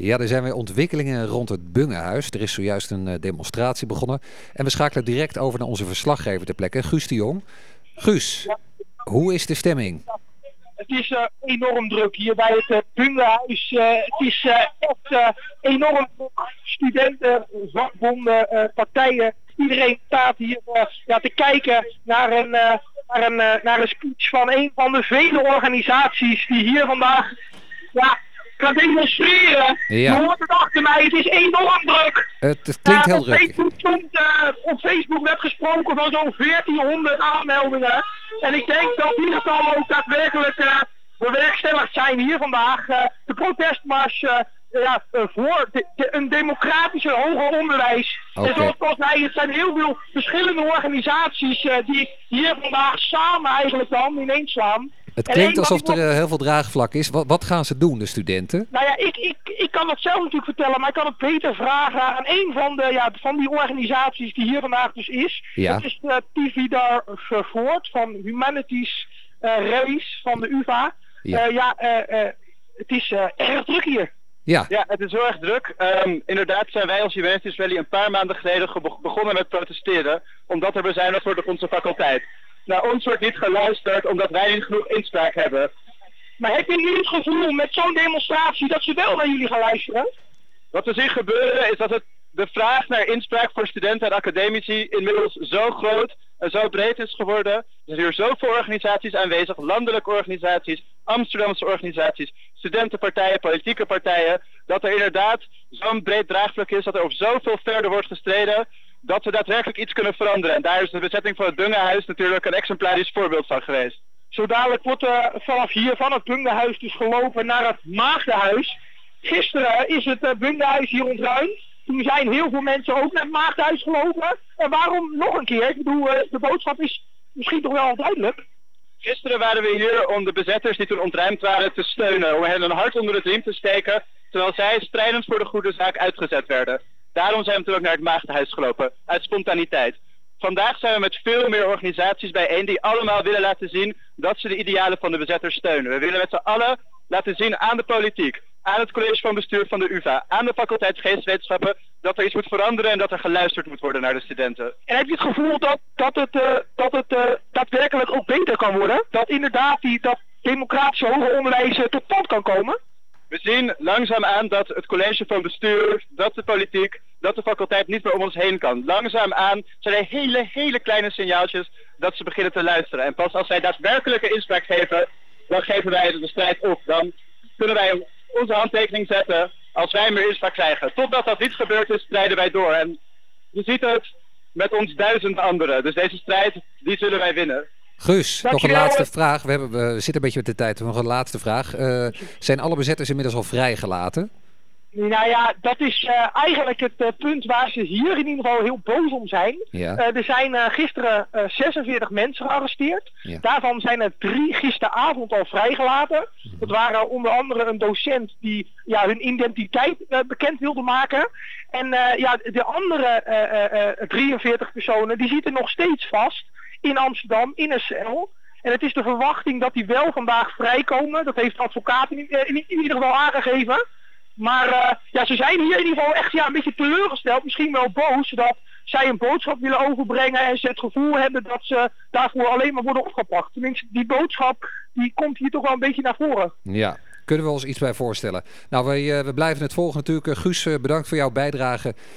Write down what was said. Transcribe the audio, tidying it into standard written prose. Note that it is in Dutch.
Ja, er zijn weer ontwikkelingen rond het Bungehuis. Er is zojuist een demonstratie begonnen. En we schakelen direct over naar onze verslaggever ter plekke, Guus de Jong. Guus, hoe is de stemming? Het is enorm druk hier bij het Bungehuis. Het is echt enorm druk. Studenten, vakbonden, partijen. Iedereen staat hier te kijken naar een speech van een van de vele organisaties die hier vandaag gaan demonstreren. Ja. Je hoort het achter mij, het is enorm druk. Het klinkt heel druk. Op Facebook werd gesproken van zo'n 1400 aanmeldingen. En ik denk dat die getallen ook daadwerkelijk bewerkstelligd zijn hier vandaag. De protestmars voor een democratische hoger onderwijs. Okay. En zoals ik al zei, het zijn heel veel verschillende organisaties die hier vandaag samen eigenlijk de handen ineens slaan. Het klinkt alsof er heel veel draagvlak is. Wat gaan ze doen, de studenten? Nou ja, ik kan het zelf natuurlijk vertellen, maar ik kan het beter vragen aan een van die organisaties die hier vandaag dus is. Ja. Dat is de Tividar Vervoort van Humanities Race van de UvA. Ja. Het is erg druk hier. Ja. Ja, het is heel erg druk. Inderdaad zijn wij als Humanities Rally een paar maanden geleden begonnen met protesteren, omdat er bezuinigd wordt op onze faculteit. Naar ons wordt niet geluisterd omdat wij niet genoeg inspraak hebben. Maar heb je nu het gevoel met zo'n demonstratie dat ze wel naar jullie gaan luisteren? Wat we zien gebeuren is dat de vraag naar inspraak voor studenten en academici inmiddels zo groot en zo breed is geworden. Er zijn hier zoveel organisaties aanwezig, landelijke organisaties, Amsterdamse organisaties, studentenpartijen, politieke partijen, dat er inderdaad zo'n breed draagvlak is, dat er op zoveel verder wordt gestreden, dat we daadwerkelijk iets kunnen veranderen. En daar is de bezetting van het Bungehuis natuurlijk een exemplarisch voorbeeld van geweest. Zo dadelijk wordt vanaf hier, van het Bungehuis, dus gelopen naar het Maagdenhuis. Gisteren is het Bungehuis hier ontruimd. Toen zijn heel veel mensen ook naar het Maagdenhuis gelopen. En waarom nog een keer? Ik bedoel, de boodschap is misschien toch wel duidelijk. Gisteren waren we hier om de bezetters die toen ontruimd waren te steunen. Om hen een hart onder het riem te steken, terwijl zij strijdend voor de goede zaak uitgezet werden. Daarom zijn we toen ook naar het Maagdenhuis gelopen, uit spontaniteit. Vandaag zijn we met veel meer organisaties bijeen die allemaal willen laten zien dat ze de idealen van de bezetters steunen. We willen met z'n allen laten zien aan de politiek, aan het college van bestuur van de UvA, aan de faculteit geesteswetenschappen, dat er iets moet veranderen en dat er geluisterd moet worden naar de studenten. En heb je het gevoel dat het daadwerkelijk ook beter kan worden? Dat inderdaad dat democratische hoger onderwijs tot stand kan komen? We zien langzaamaan dat het college van bestuur, dat de politiek, dat de faculteit niet meer om ons heen kan. Langzaamaan zijn er hele kleine signaaltjes dat ze beginnen te luisteren. En pas als zij daadwerkelijke inspraak geven, dan geven wij de strijd op. Dan kunnen wij onze handtekening zetten als wij meer inspraak krijgen. Totdat dat niet gebeurd is, strijden wij door. En je ziet het met ons 1000 anderen. Dus deze strijd, die zullen wij winnen. Guus, nog een laatste vraag. We zitten een beetje met de tijd. Nog een laatste vraag. Zijn alle bezetters inmiddels al vrijgelaten? Nou ja, dat is eigenlijk het punt waar ze hier in ieder geval heel boos om zijn. Ja. Er zijn gisteren 46 mensen gearresteerd. Ja. Daarvan zijn er 3 gisteravond al vrijgelaten. Dat waren onder andere een docent die hun identiteit bekend wilde maken. En de andere 43 personen die zitten nog steeds vast in Amsterdam in een cel. En het is de verwachting dat die wel vandaag vrijkomen. Dat heeft de advocaat in ieder geval aangegeven. Maar ze zijn hier in ieder geval echt een beetje teleurgesteld. Misschien wel boos dat zij een boodschap willen overbrengen. En ze het gevoel hebben dat ze daarvoor alleen maar worden opgepakt. Tenminste, die boodschap die komt hier toch wel een beetje naar voren. Ja, kunnen we ons iets bij voorstellen. Nou, we blijven het volgen natuurlijk. Guus, bedankt voor jouw bijdrage.